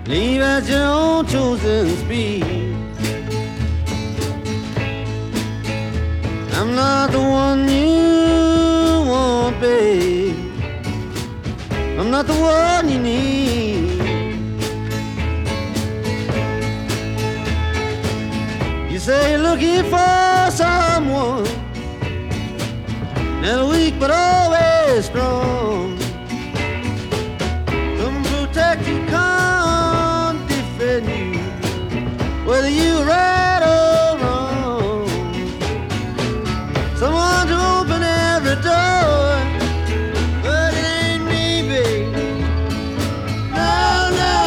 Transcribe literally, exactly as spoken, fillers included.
Leave at your own chosen speed. I'm not the one you want, babe. I'm not the one you need. You say you're looking for someone, never weak but always strong.